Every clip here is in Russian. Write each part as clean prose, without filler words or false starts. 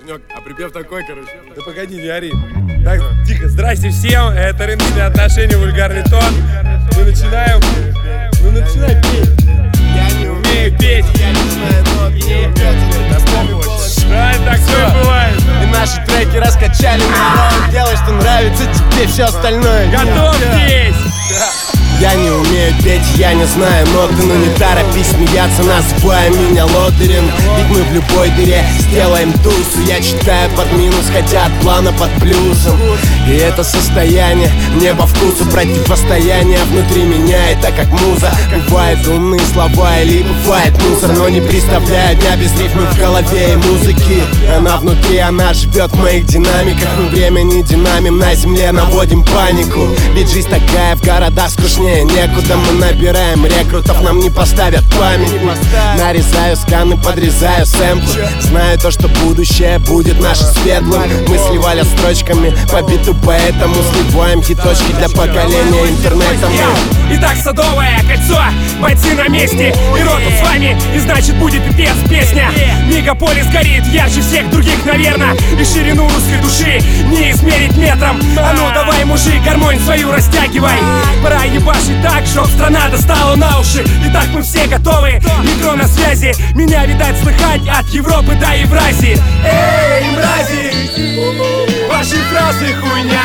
Санек, а припев такой, короче. Да погоди, не ори. Так, тихо, здрасте всем, это рыночные отношения, вульгарный тон. Мы начинаем. Ну начинай петь. Я не умею петь, я не знаю нот, не Да, так все бывает. И наши треки раскачали народ. Делай, что нравится тебе, все остальное. Готов петь. Я не умею петь, я не знаю ноты, но не торопись смеяться, называя меня лодырем. Ведь мы в любой дыре сделаем тусу. Я читаю под минус, хотя от плана под плюсом. И это состояние мне по вкусу, противостояние внутри меня, это как муза. Бывают умные слова или бывает мусор, но не представляю дня без рифмы в голове и музыки. Она внутри, она живет в моих динамиках. Мы время не динамим, на земле наводим панику. Ведь жизнь такая, в городах скучнее некуда. Мы набираем рекрутов, нам не поставят памятник. Нарезаю сканы, подрезаю сэмплы. Знаю то, что будущее будет наше светлым. Мы сливали строчками по биту, поэтому сливаем хиточки для поколения интернета. Итак, Садовое кольцо, бойцы на месте. И роту с вами, и значит будет пипец песня. Мегаполис горит ярче всех других, наверное. И ширину русской души не измерить метром. А ну давай, мужик, гармонь свою растягивай. Пора ебашить так, чтоб страна достала на уши. Итак, мы все готовы, метро на связи. Меня, видать, слыхать от Европы до Евразии. Эй, мрази, ваши фразы хуйня.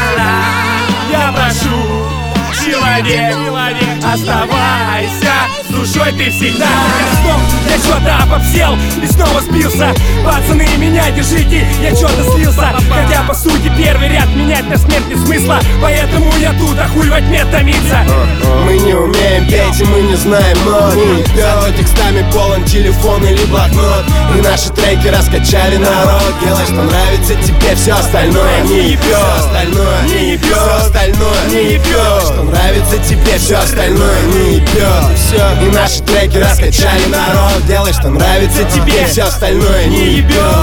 Я прошу, человек, оставайся, с душой ты всегда. Я снова, я что-то обобсел и снова сбился. Пацаны, меня держите, я что-то слился. Хотя по сути первый ряд менять на смерть нет смысла. Поэтому я тут, а хуй во тьме томиться. Мы не умеем петь и мы не знаем нот. Зато текстами полон телефон или блокнот. И наши треки раскачали народ. Делай, что нравится тебе, все остальное не ебет. Не ебет, все остальное не ебет. Что нравится тебе, все остальное не ебет. Все, и наши треки раскачали народ. Делай, что нравится тебе, все остальное не ебет.